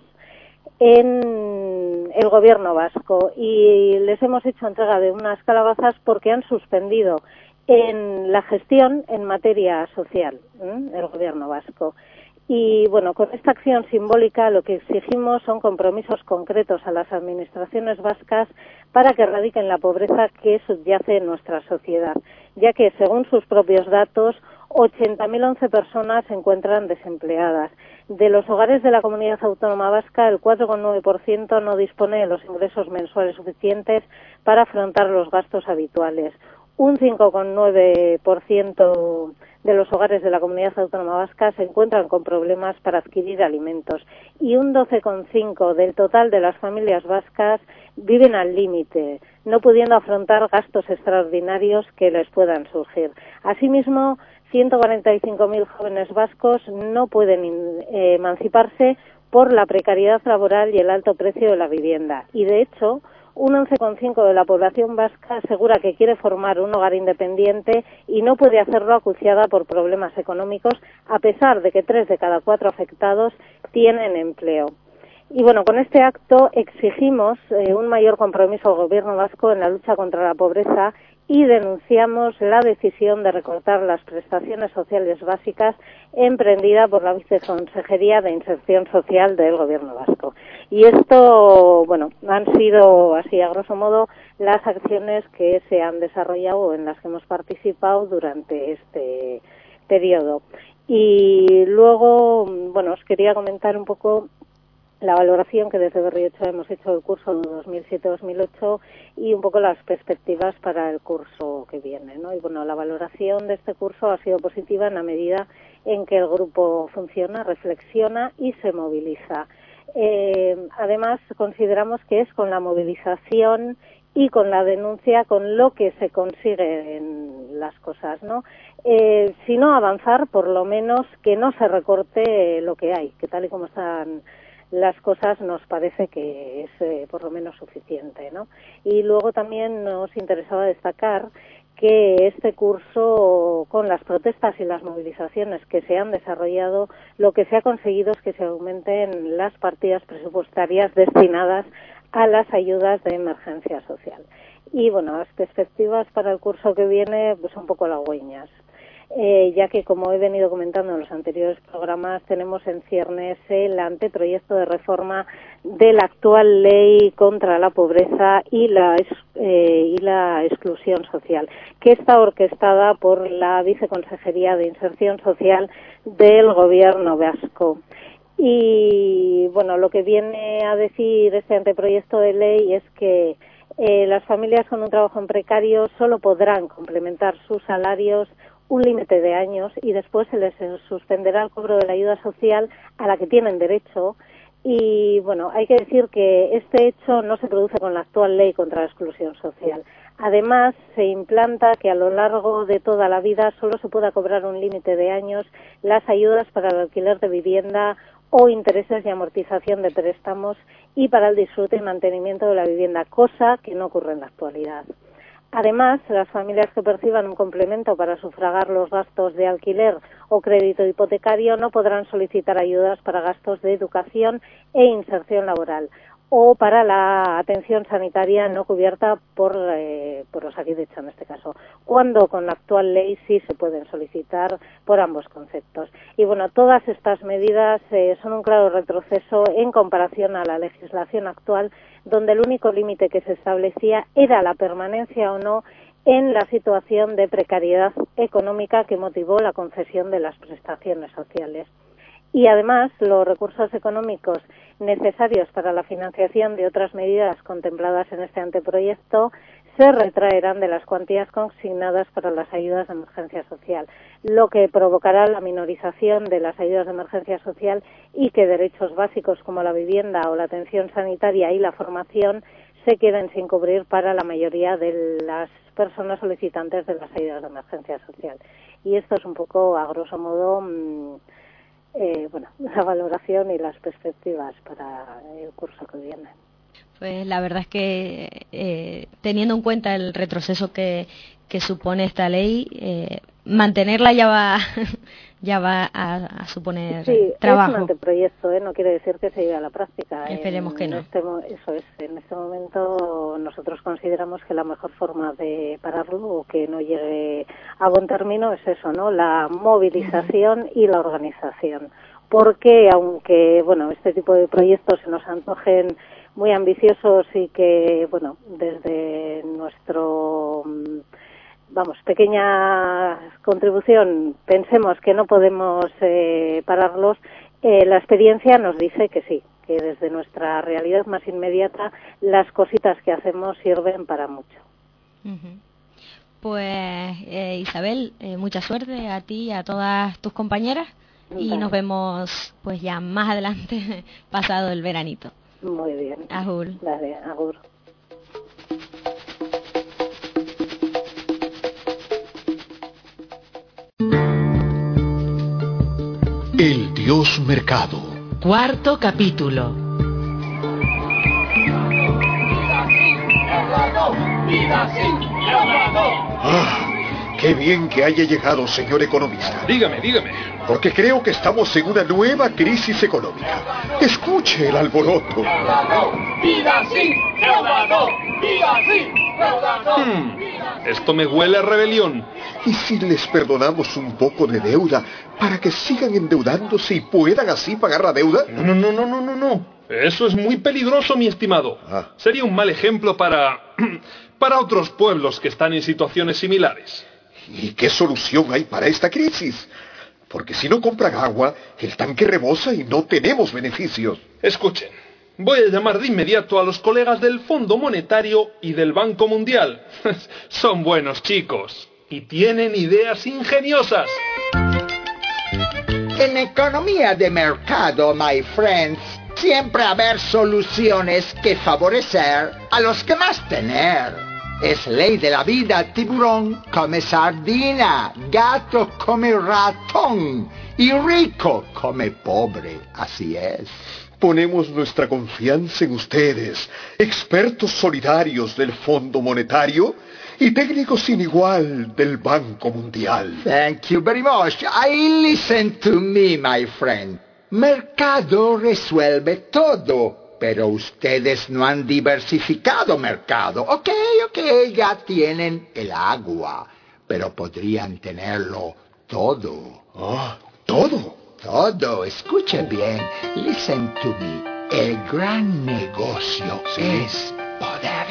en el gobierno vasco, y les hemos hecho entrega de unas calabazas porque han suspendido en la gestión en materia social, ¿eh? el gobierno vasco. Y bueno, con esta acción simbólica lo que exigimos son compromisos concretos a las administraciones vascas para que erradiquen la pobreza que subyace en nuestra sociedad, ya que según sus propios datos ochenta mil once personas se encuentran desempleadas. De los hogares de la comunidad autónoma vasca, el cuatro coma nueve por ciento no dispone de los ingresos mensuales suficientes para afrontar los gastos habituales. Un cinco coma nueve por ciento de los hogares de la comunidad autónoma vasca se encuentran con problemas para adquirir alimentos, y un doce coma cinco por ciento del total de las familias vascas viven al límite, no pudiendo afrontar gastos extraordinarios que les puedan surgir. Asimismo, ciento cuarenta y cinco mil jóvenes vascos no pueden eh, emanciparse por la precariedad laboral y el alto precio de la vivienda. Y de hecho, un once coma cinco por ciento de la población vasca asegura que quiere formar un hogar independiente y no puede hacerlo acuciada por problemas económicos, a pesar de que tres de cada cuatro afectados tienen empleo. Y bueno, con este acto exigimos eh, un mayor compromiso al gobierno vasco en la lucha contra la pobreza, y denunciamos la decisión de recortar las prestaciones sociales básicas emprendida por la Viceconsejería de Inserción Social del Gobierno vasco. Y esto, bueno, han sido, así a grosso modo, las acciones que se han desarrollado o en las que hemos participado durante este periodo. Y luego, bueno, os quería comentar un poco la valoración que desde Berriocho hemos hecho del curso dos mil siete dos mil ocho y un poco las perspectivas para el curso que viene, ¿no? Y bueno, la valoración de este curso ha sido positiva en la medida en que el grupo funciona, reflexiona y se moviliza. Eh, además, consideramos que es con la movilización y con la denuncia con lo que se consiguen las cosas, ¿no? Eh, si no avanzar, por lo menos que no se recorte lo que hay, que tal y como están las cosas nos parece que es eh, por lo menos suficiente, ¿no? Y luego también nos interesaba destacar que este curso, con las protestas y las movilizaciones que se han desarrollado, lo que se ha conseguido es que se aumenten las partidas presupuestarias destinadas a las ayudas de emergencia social. Y bueno, las perspectivas para el curso que viene pues un poco halagüeñas. Eh, ya que, como he venido comentando en los anteriores programas, tenemos en ciernes el anteproyecto de reforma de la actual ley contra la pobreza y la, eh, y la exclusión social, que está orquestada por la Viceconsejería de Inserción Social del Gobierno vasco. Y, bueno, lo que viene a decir este anteproyecto de ley es que eh, las familias con un trabajo en precario solo podrán complementar sus salarios un límite de años y después se les suspenderá el cobro de la ayuda social a la que tienen derecho. Y bueno, hay que decir que este hecho no se produce con la actual ley contra la exclusión social. Además, se implanta que a lo largo de toda la vida solo se pueda cobrar un límite de años las ayudas para el alquiler de vivienda o intereses y amortización de préstamos y para el disfrute y mantenimiento de la vivienda, cosa que no ocurre en la actualidad. Además, las familias que perciban un complemento para sufragar los gastos de alquiler o crédito hipotecario no podrán solicitar ayudas para gastos de educación e inserción laboral o para la atención sanitaria no cubierta por, eh, por Osakidetza en este caso, cuando con la actual ley sí se pueden solicitar por ambos conceptos. Y bueno, todas estas medidas eh, son un claro retroceso en comparación a la legislación actual, donde el único límite que se establecía era la permanencia o no en la situación de precariedad económica que motivó la concesión de las prestaciones sociales. Y además, los recursos económicos necesarios para la financiación de otras medidas contempladas en este anteproyecto se retraerán de las cuantías consignadas para las ayudas de emergencia social, lo que provocará la minorización de las ayudas de emergencia social y que derechos básicos como la vivienda o la atención sanitaria y la formación se queden sin cubrir para la mayoría de las personas solicitantes de las ayudas de emergencia social. Y esto es un poco, a grosso modo, mmm, eh, bueno, la valoración y las perspectivas para el curso que viene. Pues la verdad es que eh, teniendo en cuenta el retroceso que, que supone esta ley, eh, mantenerla ya va ya va a, a suponer sí, trabajo. Es un anteproyecto, ¿eh? No quiere decir que se lleve a la práctica. Esperemos en, que no. Este, eso es, en este momento nosotros consideramos que la mejor forma de pararlo o que no llegue a buen término es eso, ¿no? La movilización uh-huh. y la organización. Porque aunque, bueno, este tipo de proyectos se nos antojen muy ambiciosos y que, bueno, desde nuestro, vamos, pequeña contribución pensemos que no podemos eh, pararlos, eh, la experiencia nos dice que sí, que desde nuestra realidad más inmediata las cositas que hacemos sirven para mucho. Uh-huh. Pues eh, Isabel, eh, mucha suerte a ti y a todas tus compañeras y vale. Nos vemos pues ya más adelante, pasado el veranito. Muy bien. Agur. Dale, agur. El Dios Mercado. Cuarto capítulo. Ah, qué bien que haya llegado, señor economista. Dígame, dígame. Porque creo que estamos en una nueva crisis económica. Escuche el alboroto. Hmm, esto me huele a rebelión. ¿Y si les perdonamos un poco de deuda para que sigan endeudándose y puedan así pagar la deuda? No, no, no, no, no, no. Eso es muy peligroso, mi estimado. Ah. Sería un mal ejemplo para... para otros pueblos que están en situaciones similares. ¿Y qué solución hay para esta crisis? Porque si no compran agua, el tanque rebosa y no tenemos beneficios. Escuchen, voy a llamar de inmediato a los colegas del Fondo Monetario y del Banco Mundial. Son buenos chicos y tienen ideas ingeniosas. En economía de mercado, my friends, siempre haber soluciones que favorecer a los que más tener. Es ley de la vida, tiburón come sardina, gato come ratón y rico come pobre, así es. Ponemos nuestra confianza en ustedes, expertos solidarios del Fondo Monetario y técnicos sin igual del Banco Mundial. Thank you very much. I listen to me, my friend. Mercado resuelve todo. Pero ustedes no han diversificado mercado. Ok, ok, ya tienen el agua, pero podrían tenerlo todo. Ah, ¿todo? Todo, escuche bien. Listen to me. El gran negocio sí. es poder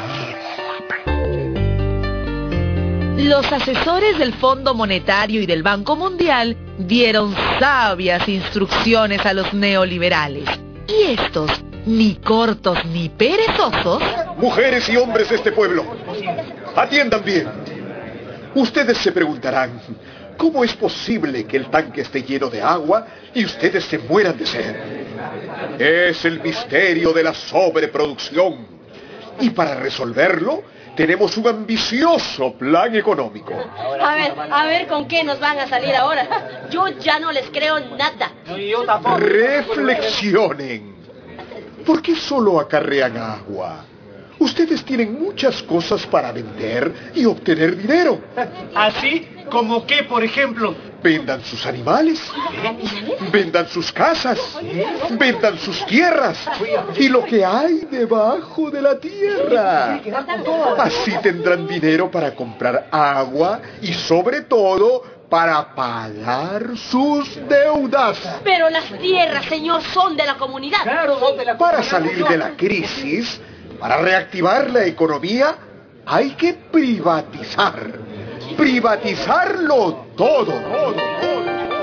invertir. Los asesores del Fondo Monetario y del Banco Mundial dieron sabias instrucciones a los neoliberales. Y estos, ni cortos ni perezosos... Mujeres y hombres de este pueblo, atiendan bien. Ustedes se preguntarán, ¿cómo es posible que el tanque esté lleno de agua y ustedes se mueran de sed? Es el misterio de la sobreproducción. Y para resolverlo, tenemos un ambicioso plan económico. A ver, a ver con qué nos van a salir ahora. Yo ya no les creo nada. Yo tampoco. Reflexionen. ¿Por qué solo acarrean agua? Ustedes tienen muchas cosas para vender y obtener dinero. ¿Así? ¿Como qué, por ejemplo? Vendan sus animales, vendan sus casas, vendan sus tierras y lo que hay debajo de la tierra. Así tendrán dinero para comprar agua y sobre todo para pagar sus deudas. Pero las tierras, señor, son de la comunidad. Claro, son de la comunidad. Para salir de la crisis, para reactivar la economía, hay que privatizar. Privatizarlo todo, todo, todo.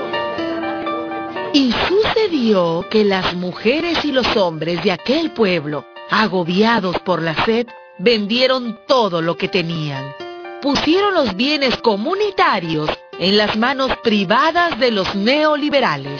Y sucedió que las mujeres y los hombres de aquel pueblo, agobiados por la sed, vendieron todo lo que tenían. Pusieron los bienes comunitarios en las manos privadas de los neoliberales.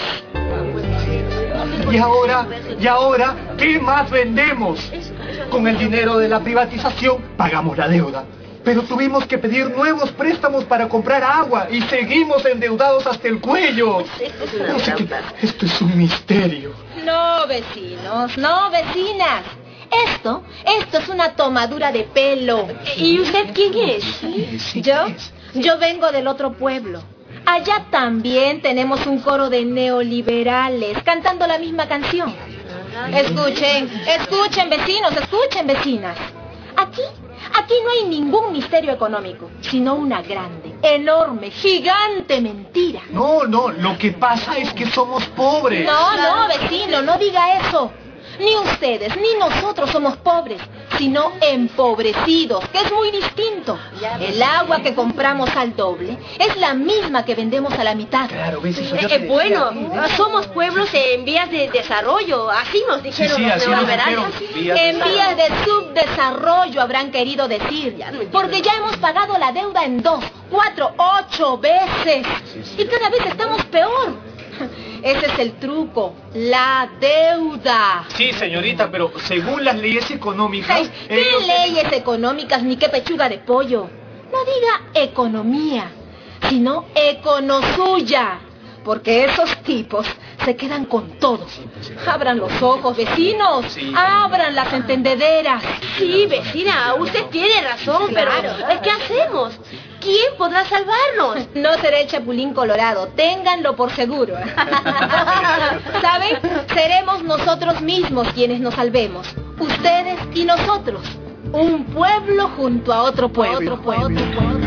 Y ahora, y ahora, ¿qué más vendemos? Con el dinero de la privatización pagamos la deuda. Pero tuvimos que pedir nuevos préstamos para comprar agua y seguimos endeudados hasta el cuello. No sé qué, esto es un misterio. No, vecinos, no, vecinas. Esto, esto es una tomadura de pelo. ¿Y usted quién es? ¿Yo? Yo vengo del otro pueblo. Allá también tenemos un coro de neoliberales cantando la misma canción. Escuchen, escuchen, vecinos, escuchen, vecinas. Aquí, aquí no hay ningún misterio económico, sino una grande, enorme, gigante mentira. No, no, lo que pasa es que somos pobres. No, no, vecino, no diga eso. Ni ustedes, ni nosotros somos pobres, sino empobrecidos, que es muy distinto. El agua que compramos al doble es la misma que vendemos a la mitad. Claro, ves, eso eh, eh, bueno, somos pueblos en vías de desarrollo, así nos dijeron sí, sí, los neoliberales. En vías de subdesarrollo habrán querido decir, porque ya hemos pagado la deuda en dos, cuatro, ocho veces. Y cada vez estamos peor. Ese es el truco, la deuda. Sí, señorita, pero según las leyes económicas... Ay, ¿qué ellos... leyes económicas ni qué pechuga de pollo? No diga economía, sino econosuya. Porque esos tipos se quedan con todo. Abran los ojos, vecinos. Sí. Abran las entendederas. Sí, vecina, usted tiene razón, claro. Pero ¿qué hacemos? ¿Quién podrá salvarnos? No seré el Chapulín Colorado, ténganlo por seguro. ¿Saben? Seremos nosotros mismos quienes nos salvemos. Ustedes y nosotros. Un pueblo junto a otro pueblo. Otro pueblo.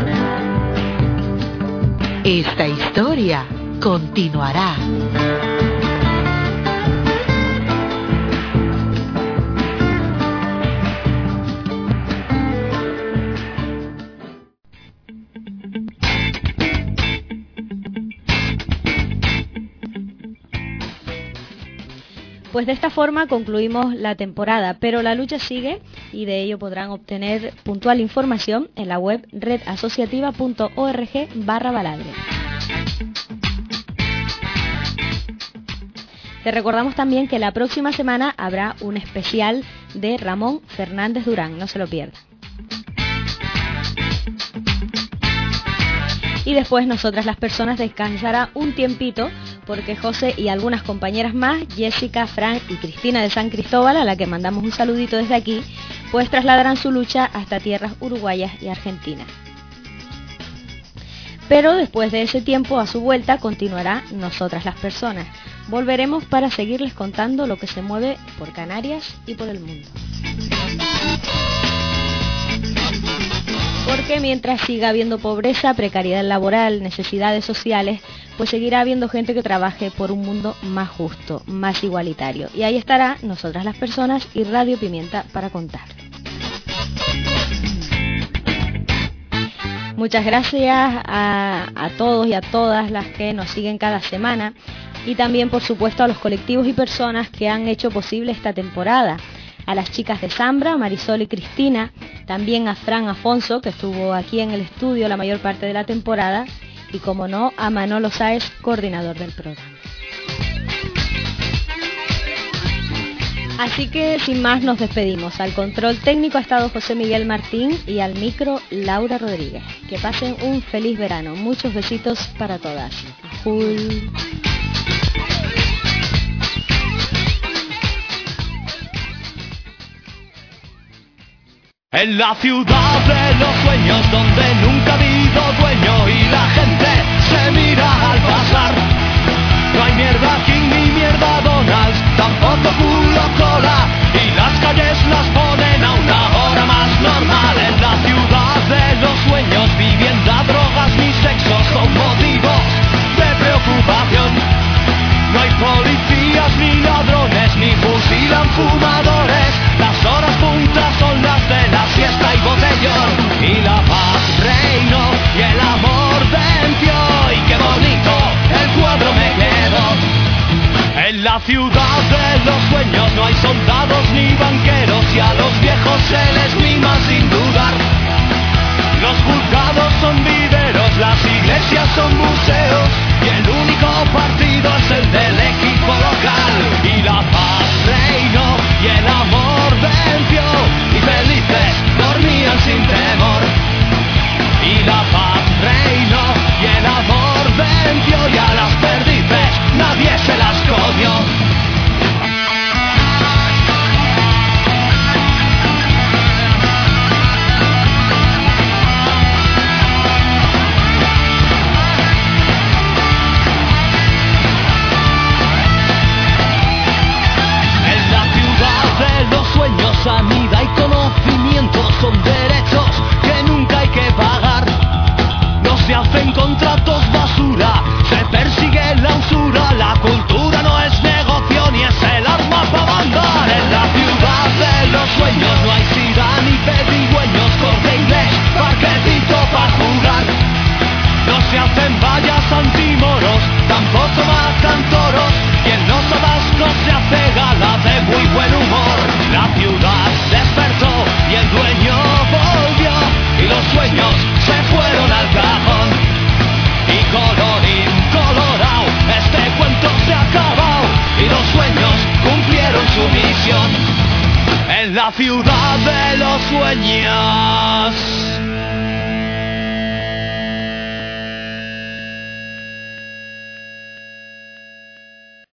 Esta historia continuará. Pues de esta forma concluimos la temporada, pero la lucha sigue y de ello podrán obtener puntual información en la web redasociativa punto org barra baladre. Te recordamos también que la próxima semana habrá un especial de Ramón Fernández Durán, no se lo pierdan. Y después nosotras las personas descansará un tiempito porque José y algunas compañeras más, Jessica, Fran y Cristina de San Cristóbal, a la que mandamos un saludito desde aquí, pues trasladarán su lucha hasta tierras uruguayas y argentinas. Pero después de ese tiempo, a su vuelta, continuará Nosotras las Personas. Volveremos para seguirles contando lo que se mueve por Canarias y por el mundo. Porque mientras siga habiendo pobreza, precariedad laboral, necesidades sociales, pues seguirá habiendo gente que trabaje por un mundo más justo, más igualitario. Y ahí estará Nosotras las Personas y Radio Pimienta para contar. Muchas gracias a, a todos y a todas las que nos siguen cada semana y también, por supuesto, a los colectivos y personas que han hecho posible esta temporada. A las chicas de Zambra, Marisol y Cristina, también a Fran Afonso, que estuvo aquí en el estudio la mayor parte de la temporada, y como no, a Manolo Sáez, coordinador del programa. Así que sin más nos despedimos. Al control técnico ha estado José Miguel Martín y al micro Laura Rodríguez. Que pasen un feliz verano. Muchos besitos para todas. Ajul. En la ciudad de los sueños donde nunca ha habido dueño y la gente se mira al pasar. No hay mierda King ni mierda Donald's, tampoco culo cola y las calles las ponen a una hora más normal. En la ciudad de los sueños vivienda, drogas ni sexo son motivos de preocupación. No hay policías ni ladrones ni fusilan fumadores. Las horas puntas son las de la siesta y botellón. Y la paz reinó y el amor venció. Y qué bonito el cuadro me quedó. En la ciudad de los sueños no hay soldados ni banqueros y a los viejos se les mima sin dudar. Los juzgados son viveros, las iglesias son museos y el único partido es el del equipo local. Y la paz reinó y el amor venció y felices dormían sin temor. Y la paz reinó y el amor venció y a las perdices nadie se las comió. Sanidad y conocimiento son derechos que nunca hay que pagar. No se hacen contratos basura, se persigue la usura. La cultura no es negocio ni es el arma para mandar. En la ciudad de los sueños no hay sida ni pedigüeños, corte inglés, parquetito para jugar. No se hacen vallas antimoros, tampoco matan toros. Y en los atascos se hace gala de muy buen humor. La ciudad despertó y el dueño volvió y los sueños se fueron al cajón. Y colorín colorado, este cuento se ha acabado y los sueños cumplieron su misión. En la ciudad de los sueños.